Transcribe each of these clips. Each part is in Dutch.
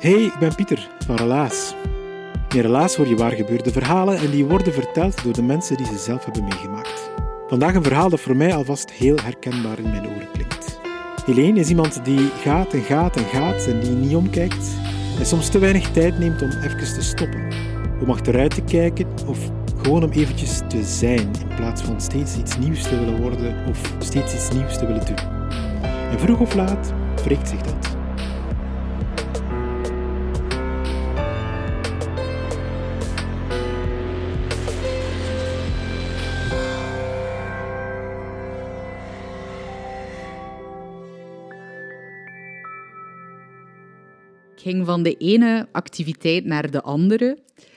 Hey, ik ben Pieter van Relaas. In Relaas hoor je waar gebeurde verhalen en die worden verteld door de mensen die ze zelf hebben meegemaakt. Vandaag een verhaal dat voor mij alvast heel herkenbaar in mijn oren klinkt. Helene is iemand die gaat en gaat en gaat en die niet omkijkt en soms te weinig tijd neemt om even te stoppen. Om achteruit te kijken of gewoon om eventjes te zijn in plaats van steeds iets nieuws te willen worden of steeds iets nieuws te willen doen. En vroeg of laat wreekt zich dat. Ik ging van de ene activiteit naar de andere.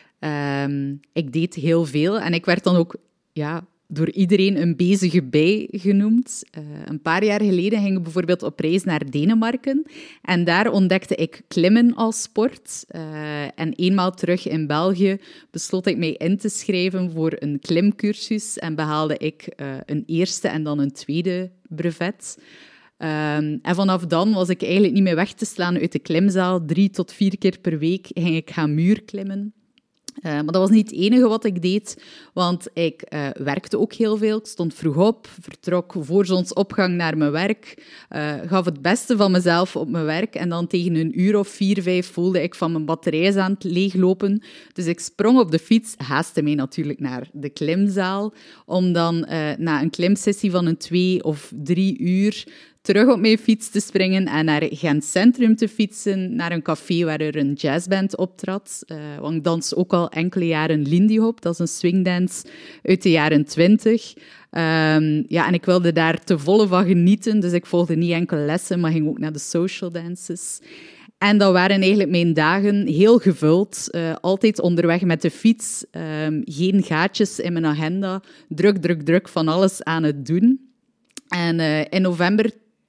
Ik deed heel veel en ik werd dan ook door iedereen een bezige bij genoemd. Een paar jaar geleden ging ik bijvoorbeeld op reis naar Denemarken en daar ontdekte ik klimmen als sport. En eenmaal terug in België besloot ik mij in te schrijven voor een klimcursus en behaalde ik een eerste en dan een tweede brevet. En vanaf dan was ik eigenlijk niet meer weg te slaan uit de klimzaal. 3 tot 4 keer per week ging ik gaan muurklimmen. Maar dat was niet het enige wat ik deed, want ik werkte ook heel veel. Ik stond vroeg op, vertrok voor zonsopgang naar mijn werk, gaf het beste van mezelf op mijn werk en dan tegen 1 uur of 4, 5 voelde ik van mijn batterij is aan het leeglopen. Dus ik sprong op de fiets, haastte mij natuurlijk naar de klimzaal, om dan na een klimsessie van een 2 of 3 uur terug op mijn fiets te springen en naar Gent Centrum te fietsen, naar een café waar er een jazzband optrad. Want ik dans ook al enkele jaren Lindy Hop, dat is een swingdance uit de jaren 20. En ik wilde daar te volle van genieten, dus ik volgde niet enkel lessen, maar ging ook naar de social dances. En dat waren eigenlijk mijn dagen heel gevuld. Altijd onderweg met de fiets, geen gaatjes in mijn agenda, druk van alles aan het doen. En in november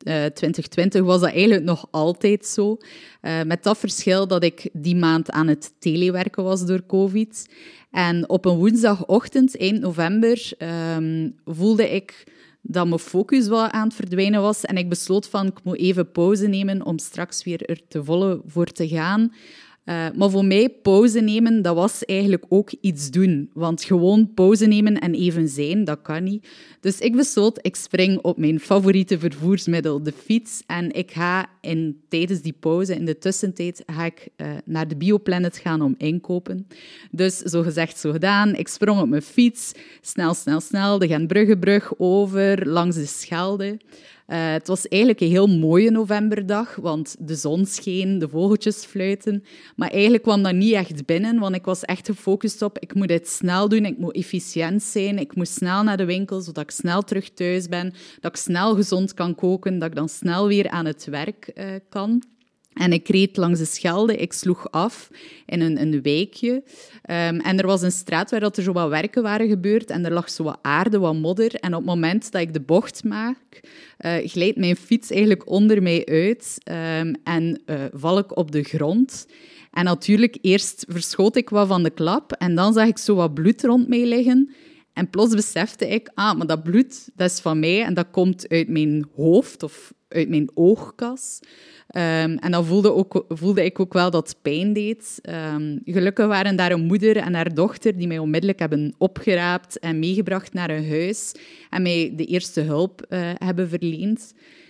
2020 was dat eigenlijk nog altijd zo. Met dat verschil dat ik die maand aan het telewerken was door COVID. En op een woensdagochtend, eind november, voelde ik dat mijn focus wel aan het verdwijnen was. En ik besloot van, ik moet even pauze nemen om straks weer er te volle voor te gaan. Maar voor mij, pauze nemen, dat was eigenlijk ook iets doen. Want gewoon pauze nemen en even zijn, dat kan niet. Dus ik besloot, ik spring op mijn favoriete vervoersmiddel, de fiets. En ik ga tijdens die pauze, in de tussentijd, ga ik naar de Bioplanet gaan om inkopen. Dus zo gezegd, zo gedaan. Ik sprong op mijn fiets, snel, de Gentbruggebrug over, langs de Schelde. Het was eigenlijk een heel mooie novemberdag, want de zon scheen, de vogeltjes fluiten. Maar eigenlijk kwam dat niet echt binnen, want ik was echt gefocust op ik moet dit snel doen, ik moet efficiënt zijn, ik moet snel naar de winkel, zodat ik snel terug thuis ben, dat ik snel gezond kan koken, dat ik dan snel weer aan het werk kan. En ik reed langs de Schelde, ik sloeg af in een wijkje. En er was een straat waar er zo wat werken waren gebeurd en er lag zo wat aarde, wat modder. En op het moment dat ik de bocht maak, glijdt mijn fiets eigenlijk onder mij uit en val ik op de grond. En natuurlijk, eerst verschoot ik wat van de klap en dan zag ik zo wat bloed rond mij liggen. En plots besefte ik, maar dat bloed, dat is van mij en dat komt uit mijn hoofd of uit mijn oogkas. En dan voelde ik ook wel dat het pijn deed. Gelukkig waren daar een moeder en haar dochter die mij onmiddellijk hebben opgeraapt en meegebracht naar een huis en mij de eerste hulp hebben verleend.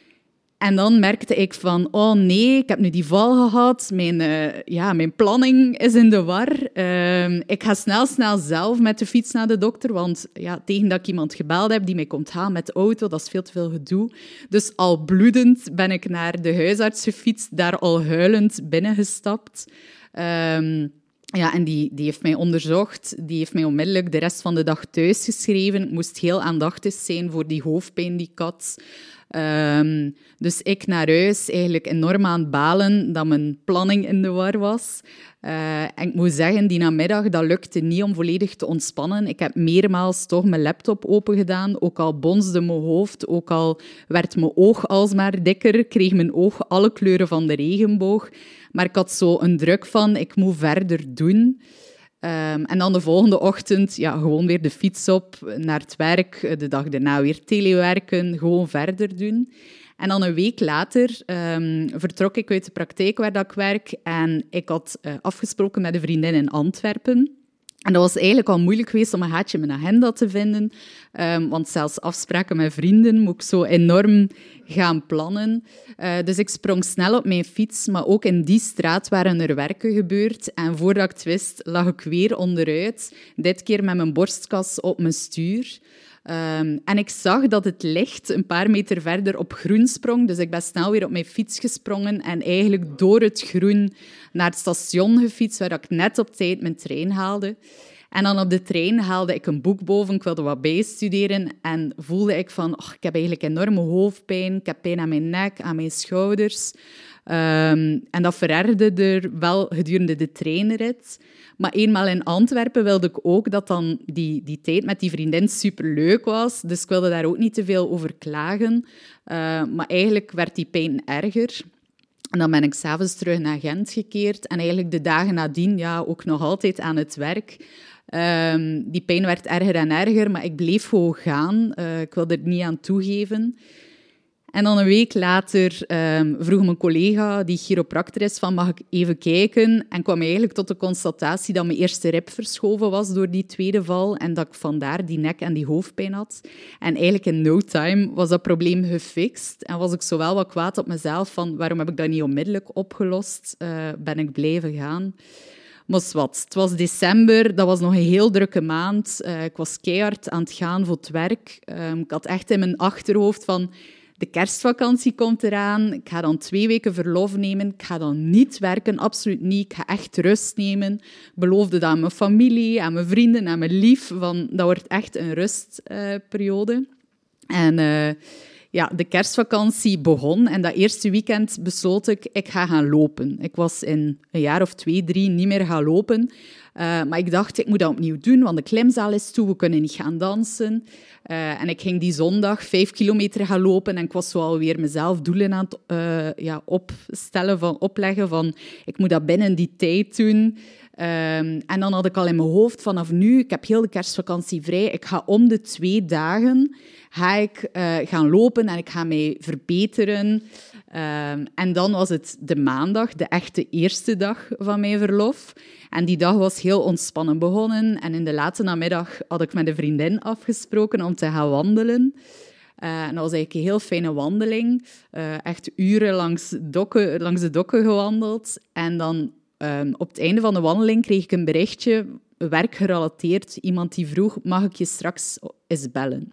En dan merkte ik van, oh nee, ik heb nu die val gehad, mijn planning is in de war. Ik ga snel zelf met de fiets naar de dokter, want tegen dat ik iemand gebeld heb die mij komt halen met de auto, dat is veel te veel gedoe. Dus al bloedend ben ik naar de huisarts gefietst, daar al huilend binnengestapt. En die heeft mij onderzocht, die heeft mij onmiddellijk de rest van de dag thuisgeschreven. Ik moest heel aandachtig zijn voor die hoofdpijn die ik had. Dus ik naar huis eigenlijk enorm aan het balen dat mijn planning in de war was. En ik moet zeggen, die namiddag, dat lukte niet om volledig te ontspannen. Ik heb meermaals toch mijn laptop opengedaan, ook al bonsde mijn hoofd, ook al werd mijn oog alsmaar dikker, kreeg mijn oog alle kleuren van de regenboog. Maar ik had zo een druk van, ik moet verder doen. En dan de volgende ochtend gewoon weer de fiets op, naar het werk, de dag daarna weer telewerken, gewoon verder doen. En dan een week later vertrok ik uit de praktijk waar dat ik werk en ik had afgesproken met een vriendin in Antwerpen. En dat was eigenlijk al moeilijk geweest om een gaatje in mijn agenda te vinden, want zelfs afspraken met vrienden moet ik zo enorm gaan plannen. Dus ik sprong snel op mijn fiets, maar ook in die straat waren er werken gebeurd. En voordat ik het wist, lag ik weer onderuit, dit keer met mijn borstkas op mijn stuur. En ik zag dat het licht een paar meter verder op groen sprong, dus ik ben snel weer op mijn fiets gesprongen en eigenlijk door het groen naar het station gefietst, waar ik net op tijd mijn trein haalde. En dan op de trein haalde ik een boek boven, ik wilde wat bijstuderen en voelde ik van, ik heb eigenlijk enorme hoofdpijn, ik heb pijn aan mijn nek, aan mijn schouders. En dat verergerde er wel gedurende de treinrit. Maar eenmaal in Antwerpen wilde ik ook dat dan die tijd met die vriendin superleuk was. Dus ik wilde daar ook niet te veel over klagen. Maar eigenlijk werd die pijn erger. En dan ben ik 's avonds terug naar Gent gekeerd. En eigenlijk de dagen nadien ook nog altijd aan het werk. Die pijn werd erger en erger, maar ik bleef gewoon gaan. Ik wilde er niet aan toegeven. En dan een week later vroeg mijn collega, die chiropractor is, van mag ik even kijken? En kwam eigenlijk tot de constatatie dat mijn eerste rib verschoven was door die tweede val en dat ik vandaar die nek- en die hoofdpijn had. En eigenlijk in no time was dat probleem gefixt. En was ik zowel wat kwaad op mezelf van waarom heb ik dat niet onmiddellijk opgelost? Ben ik blijven gaan. Maar wat, het was december, dat was nog een heel drukke maand. Ik was keihard aan het gaan voor het werk. Ik had echt in mijn achterhoofd van de kerstvakantie komt eraan, ik ga dan 2 weken verlof nemen, ik ga dan niet werken, absoluut niet, ik ga echt rust nemen. Ik beloofde dat aan mijn familie, aan mijn vrienden, aan mijn lief, van, dat wordt echt een rustperiode. En de kerstvakantie begon en dat eerste weekend besloot ik ga gaan lopen. Ik was in een jaar of 2, 3 niet meer gaan lopen. Maar ik dacht, ik moet dat opnieuw doen, want de klimzaal is toe, we kunnen niet gaan dansen. En ik ging die zondag 5 kilometer gaan lopen en ik was zo alweer mezelf doelen aan het opleggen van ik moet dat binnen die tijd doen. En dan had ik al in mijn hoofd, vanaf nu, ik heb heel de kerstvakantie vrij, ik ga om de 2 dagen gaan lopen en ik ga mij verbeteren. En dan was het de maandag, de echte eerste dag van mijn verlof. En die dag was heel ontspannen begonnen. En in de late namiddag had ik met een vriendin afgesproken om te gaan wandelen. En dat was eigenlijk een heel fijne wandeling. Echt uren langs de dokken gewandeld. En dan op het einde van de wandeling kreeg ik een berichtje, werkgerelateerd. Iemand die vroeg, mag ik je straks eens bellen?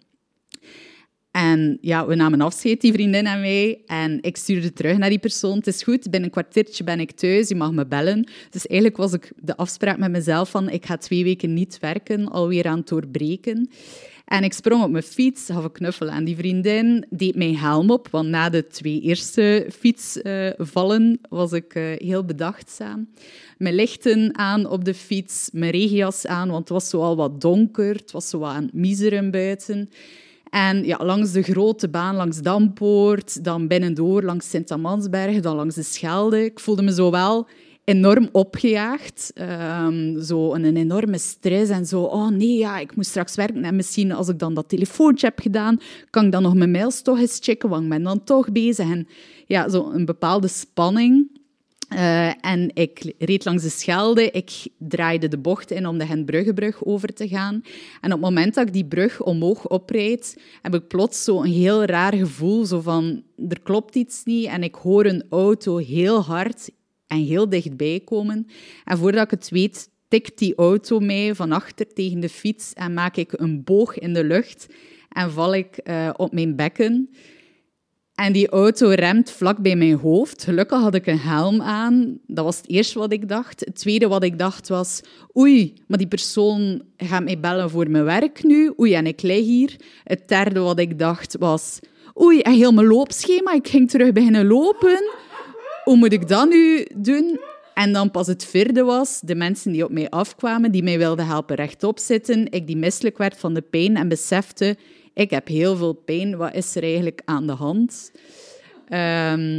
En we namen afscheid, die vriendin en mij. En ik stuurde terug naar die persoon. Het is goed, binnen een kwartiertje ben ik thuis, je mag me bellen. Dus eigenlijk was ik de afspraak met mezelf van ik ga 2 weken niet werken, alweer aan het doorbreken. En ik sprong op mijn fiets, gaf een knuffel aan die vriendin, deed mijn helm op, want na de 2 eerste fietsvallen was ik heel bedachtzaam. Mijn lichten aan op de fiets, mijn regenjas aan, want het was zo al wat donker, het was zo wat aan het miseren buiten. En langs de grote baan, langs Dampoort, dan binnendoor, langs Sint-Amansberg, dan langs de Schelde. Ik voelde me zo wel enorm opgejaagd. Zo een enorme stress en zo. Oh nee, ik moet straks werken. En misschien als ik dan dat telefoontje heb gedaan, kan ik dan nog mijn mails toch eens checken, want ik ben dan toch bezig. En zo een bepaalde spanning. En ik reed langs de Schelde, ik draaide de bocht in om de Gentbruggebrug over te gaan. En op het moment dat ik die brug omhoog oprijd, heb ik plots zo een heel raar gevoel, zo van, er klopt iets niet en ik hoor een auto heel hard en heel dichtbij komen. En voordat ik het weet, tikt die auto mij van achter tegen de fiets en maak ik een boog in de lucht en val ik op mijn bekken. En die auto remt vlak bij mijn hoofd. Gelukkig had ik een helm aan. Dat was het eerste wat ik dacht. Het tweede wat ik dacht was, oei, maar die persoon gaat mij bellen voor mijn werk nu. Oei, en ik lig hier. Het derde wat ik dacht was, oei, en heel mijn loopschema. Ik ging terug beginnen lopen. Hoe moet ik dat nu doen? En dan pas het vierde was, de mensen die op mij afkwamen, die mij wilden helpen rechtop zitten. Ik die misselijk werd van de pijn en besefte, ik heb heel veel pijn. Wat is er eigenlijk aan de hand?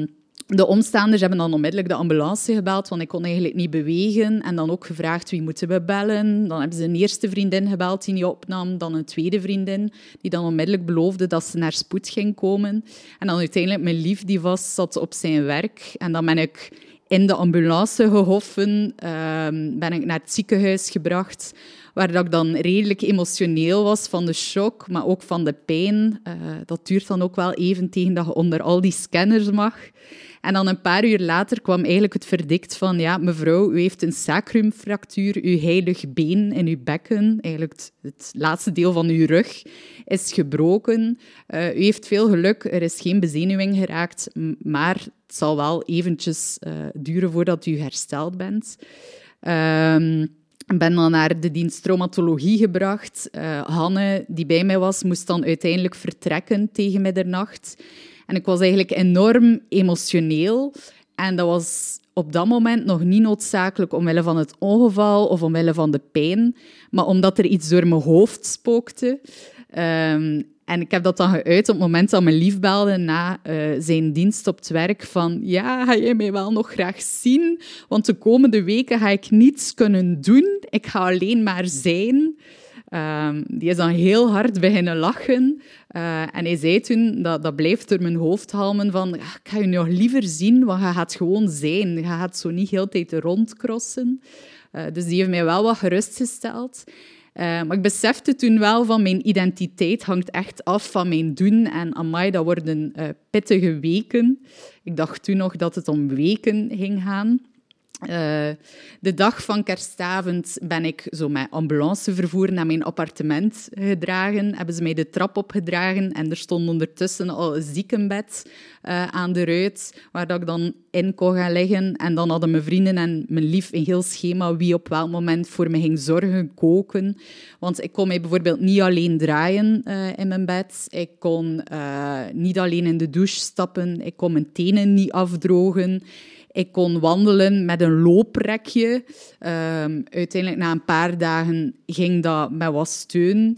De omstaanders hebben dan onmiddellijk de ambulance gebeld, want ik kon eigenlijk niet bewegen. En dan ook gevraagd, wie moeten we bellen? Dan hebben ze een eerste vriendin gebeld die niet opnam, dan een tweede vriendin, die dan onmiddellijk beloofde dat ze naar spoed ging komen. En dan uiteindelijk mijn lief, die vast zat op zijn werk. En dan ben ik in de ambulance gehoffen, ben ik naar het ziekenhuis gebracht, waar dat ik dan redelijk emotioneel was van de shock, maar ook van de pijn. Dat duurt dan ook wel even tegen dat je onder al die scanners mag. En dan een paar uur later kwam eigenlijk het verdict van, ja, mevrouw, u heeft een sacrumfractuur, uw heilig been in uw bekken, eigenlijk het laatste deel van uw rug, is gebroken. U heeft veel geluk, er is geen bezenuwing geraakt, maar het zal wel eventjes duren voordat u hersteld bent. Ik ben dan naar de dienst traumatologie gebracht. Hanne, die bij mij was, moest dan uiteindelijk vertrekken tegen middernacht. En ik was eigenlijk enorm emotioneel. En dat was op dat moment nog niet noodzakelijk omwille van het ongeval of omwille van de pijn, maar omdat er iets door mijn hoofd spookte. En ik heb dat dan geuit op het moment dat mijn lief belde na zijn dienst op het werk van ja, ga jij mij wel nog graag zien? Want de komende weken ga ik niets kunnen doen. Ik ga alleen maar zijn. Die is dan heel hard beginnen lachen. En hij zei toen, dat blijft door mijn hoofd halmen, van ik ga je nog liever zien, want je gaat gewoon zijn. Je gaat zo niet heel de tijd rondcrossen. Dus die heeft mij wel wat gerustgesteld. Maar ik besefte toen wel van mijn identiteit hangt echt af van mijn doen. En amai, dat worden pittige weken. Ik dacht toen nog dat het om weken ging gaan. De dag van kerstavond ben ik zo met ambulancevervoer naar mijn appartement gedragen. Hebben ze mij de trap opgedragen en er stond ondertussen al een ziekenbed aan de ruit, waar dat ik dan in kon gaan liggen. En dan hadden mijn vrienden en mijn lief een heel schema wie op welk moment voor me ging zorgen, koken. Want ik kon mij bijvoorbeeld niet alleen draaien in mijn bed. Ik kon niet alleen in de douche stappen. Ik kon mijn tenen niet afdrogen. Ik kon wandelen met een looprekje. Uiteindelijk, na een paar dagen, ging dat met wat steun.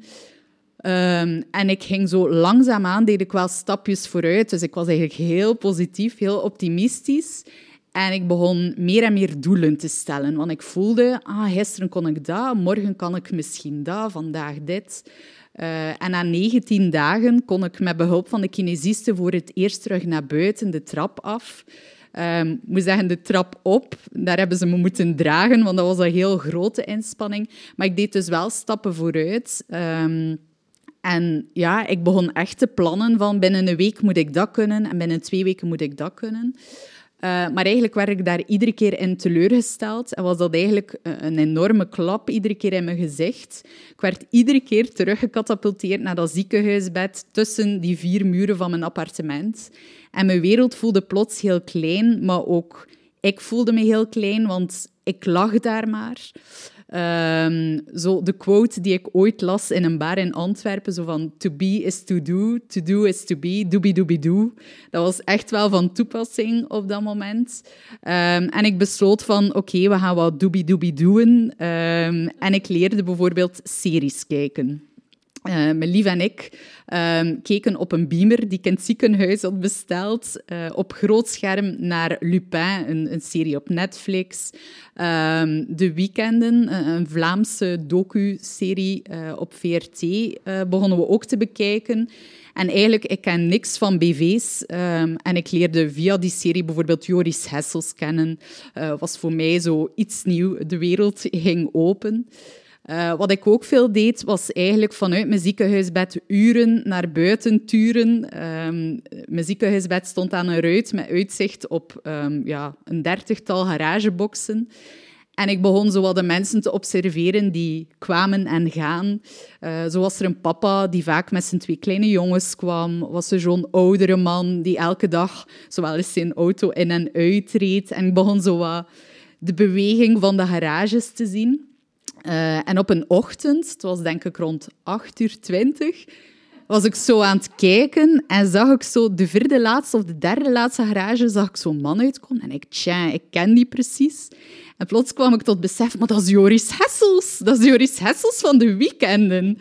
En ik ging zo langzaamaan, deed ik wel stapjes vooruit. Dus ik was eigenlijk heel positief, heel optimistisch. En ik begon meer en meer doelen te stellen. Want ik voelde, gisteren kon ik dat, morgen kan ik misschien dat, vandaag dit. En na 19 dagen kon ik met behulp van de kinesiste voor het eerst terug naar buiten, de trap af. Ik moet zeggen, de trap op, daar hebben ze me moeten dragen, want dat was een heel grote inspanning. Maar ik deed dus wel stappen vooruit. En ja, ik begon echt te plannen van binnen een week moet ik dat kunnen en binnen 2 weken moet ik dat kunnen. Maar eigenlijk werd ik daar iedere keer in teleurgesteld en was dat eigenlijk een enorme klap iedere keer in mijn gezicht. Ik werd iedere keer teruggecatapulteerd naar dat ziekenhuisbed tussen die 4 muren van mijn appartement. En mijn wereld voelde plots heel klein, maar ook ik voelde me heel klein, want ik lag daar maar. Zo de quote die ik ooit las in een bar in Antwerpen, zo van to be is to do is to be, doobie-doobie-doo. Dat was echt wel van toepassing op dat moment. En ik besloot van, oké, we gaan wat doobie-doobie-doen. En ik leerde bijvoorbeeld series kijken. Mijn lief en ik keken op een beamer die ik in het ziekenhuis had besteld, op groot scherm naar Lupin, een serie op Netflix. De Weekenden, een Vlaamse docu-serie op VRT, begonnen we ook te bekijken. En eigenlijk, ik ken niks van BV's. En ik leerde via die serie bijvoorbeeld Joris Hessels kennen. Was voor mij zo iets nieuw. De wereld ging open. Wat ik ook veel deed, was eigenlijk vanuit mijn ziekenhuisbed uren naar buiten turen. Mijn ziekenhuisbed stond aan een ruit met uitzicht op een 30-tal garageboxen. En ik begon zo wat de mensen te observeren die kwamen en gaan. Zo was er een papa die vaak met zijn 2 kleine jongens kwam. Was er zo'n oudere man die elke dag zowel eens zijn auto in en uitreed. En ik begon zo wat de beweging van de garages te zien. En op een ochtend, het was denk ik rond 8:20, was ik zo aan het kijken en zag ik zo de 4e laatste of de 3e laatste garage, zag ik zo'n man uitkomen. En ik ken die precies. En plots kwam ik tot besef, maar dat is Joris Hessels. Dat is Joris Hessels van de Weekenden.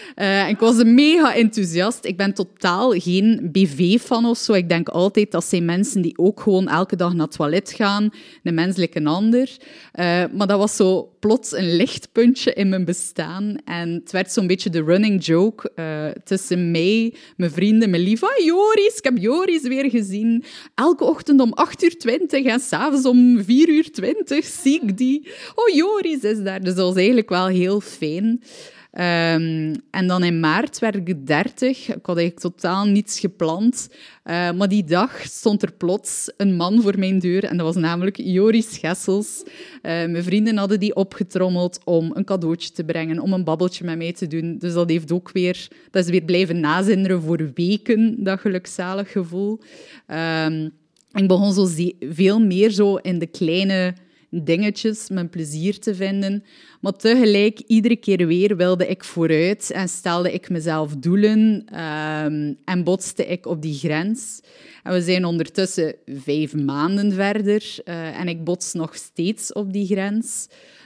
En ik was mega enthousiast. Ik ben totaal geen BV-fan of zo. Ik denk altijd, dat zijn mensen die ook gewoon elke dag naar het toilet gaan. Een menselijke ander. Maar dat was zo plots een lichtpuntje in mijn bestaan. En het werd zo'n beetje de running joke tussen mij, mijn vrienden, mijn lief. Joris, ik heb Joris weer gezien. Elke ochtend om 8:20 en s'avonds om 4:20 zie ik die. Oh, Joris is daar. Dus dat was eigenlijk wel heel fijn. En dan in maart werd ik 30. Ik had eigenlijk totaal niets gepland. Maar die dag stond er plots een man voor mijn deur. En dat was namelijk Joris Schessels. Mijn vrienden hadden die opgetrommeld om een cadeautje te brengen, om een babbeltje met mij te doen. Dus dat heeft ook weer... Dat is weer blijven nazinderen voor weken, dat gelukzalig gevoel. Ik begon zo veel meer zo in de kleine dingetjes mijn plezier te vinden. Maar tegelijk, iedere keer weer wilde ik vooruit en stelde ik mezelf doelen en botste ik op die grens. En we zijn ondertussen 5 maanden verder en ik bots nog steeds op die grens.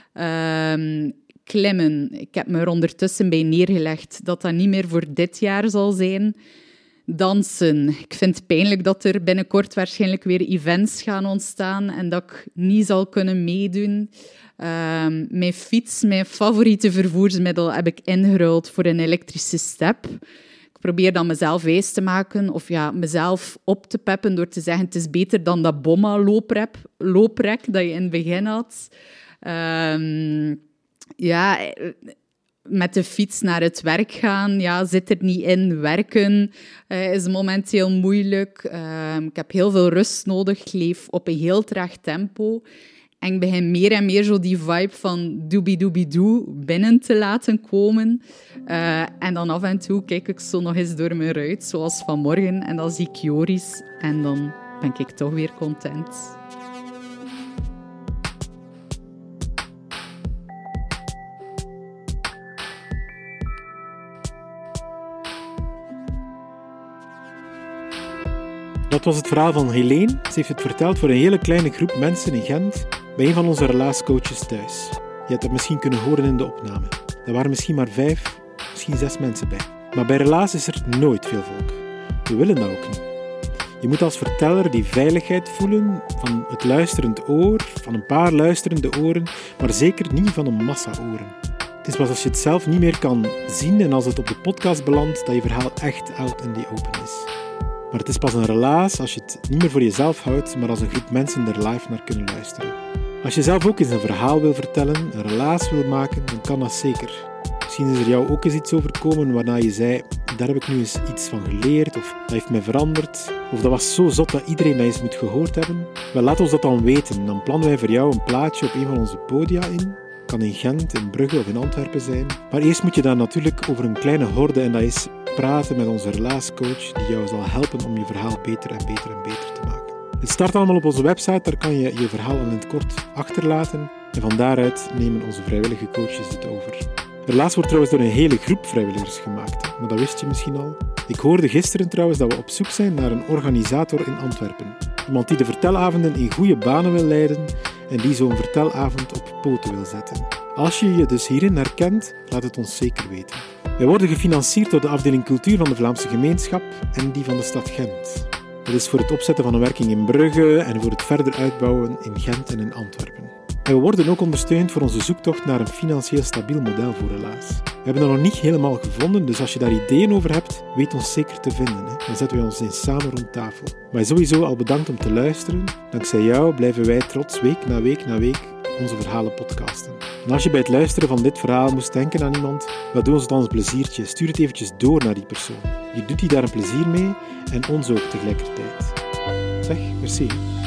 Klimmen, ik heb me er ondertussen bij neergelegd dat dat niet meer voor dit jaar zal zijn. Dansen. Ik vind het pijnlijk dat er binnenkort waarschijnlijk weer events gaan ontstaan en dat ik niet zal kunnen meedoen. Mijn fiets, mijn favoriete vervoersmiddel, heb ik ingeruild voor een elektrische step. Ik probeer dan mezelf wijs te maken of mezelf op te peppen door te zeggen het is beter dan dat Bomma-looprek dat je in het begin had. Met de fiets naar het werk gaan, zit er niet in. Werken is momenteel moeilijk. Ik heb heel veel rust nodig. Ik leef op een heel traag tempo. En ik begin meer en meer zo die vibe van doobie-doobie-doo binnen te laten komen. En dan af en toe kijk ik zo nog eens door mijn ruit, zoals vanmorgen. En dan zie ik Joris. En dan ben ik toch weer content. Dat was het verhaal van Helene. Ze heeft het verteld voor een hele kleine groep mensen in Gent, bij een van onze relatiecoaches thuis. Je hebt dat misschien kunnen horen in de opname. Er waren misschien maar 5, misschien 6 mensen bij. Maar bij relaas is er nooit veel volk. We willen dat ook niet. Je moet als verteller die veiligheid voelen van het luisterend oor, van een paar luisterende oren, maar zeker niet van een massa oren. Het is pas als je het zelf niet meer kan zien en als het op de podcast belandt, dat je verhaal echt out in the open is. Maar het is pas een relaas als je het niet meer voor jezelf houdt, maar als een groep mensen er live naar kunnen luisteren. Als je zelf ook eens een verhaal wil vertellen, een relaas wil maken, dan kan dat zeker. Misschien is er jou ook eens iets overkomen waarna je zei, daar heb ik nu eens iets van geleerd, of dat heeft mij veranderd, of dat was zo zot dat iedereen dat eens moet gehoord hebben. Wel, laat ons dat dan weten. Dan plannen wij voor jou een plaatje op een van onze podia in. Kan in Gent, in Brugge of in Antwerpen zijn. Maar eerst moet je daar natuurlijk over een kleine horde en dat is praten met onze relatiecoach die jou zal helpen om je verhaal beter en beter en beter te maken. Het start allemaal op onze website, daar kan je je verhaal in het kort achterlaten en van daaruit nemen onze vrijwillige coaches het over. Relaas wordt trouwens door een hele groep vrijwilligers gemaakt, maar dat wist je misschien al. Ik hoorde gisteren trouwens dat we op zoek zijn naar een organisator in Antwerpen. Iemand die de vertelavonden in goede banen wil leiden en die zo'n vertelavond op poten wil zetten. Als je je dus hierin herkent, laat het ons zeker weten. Wij worden gefinancierd door de afdeling cultuur van de Vlaamse gemeenschap en die van de stad Gent. Dat is voor het opzetten van een werking in Brugge en voor het verder uitbouwen in Gent en in Antwerpen. En we worden ook ondersteund voor onze zoektocht naar een financieel stabiel model voor Relaas. We hebben dat nog niet helemaal gevonden, dus als je daar ideeën over hebt, weet ons zeker te vinden. Dan zetten wij ons eens samen rond tafel. Maar sowieso al bedankt om te luisteren. Dankzij jou blijven wij trots week na week na week onze verhalen podcasten. En als je bij het luisteren van dit verhaal moest denken aan iemand, doe ons dan een pleziertje. Stuur het eventjes door naar die persoon. Je doet die daar een plezier mee en ons ook tegelijkertijd. Zeg, merci.